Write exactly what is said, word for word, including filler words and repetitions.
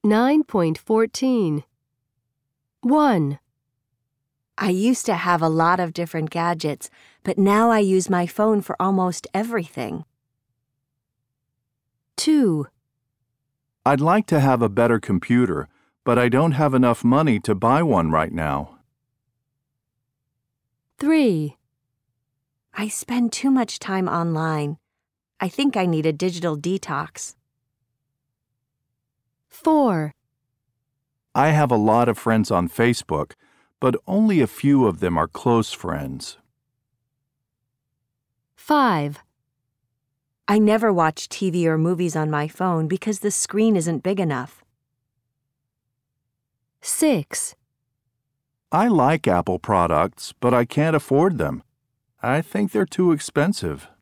nine point fourteen. one. I used to have a lot of different gadgets, but now I use my phone for almost everything. two. I'd like to have a better computer, but I don't have enough money to buy one right now. three. I spend too much time online. I think I need a digital detox. four. I have a lot of friends on Facebook, but only a few of them are close friends. five. I never watch T V or movies on my phone because the screen isn't big enough. six. I like Apple products, but I can't afford them. I think they're too expensive.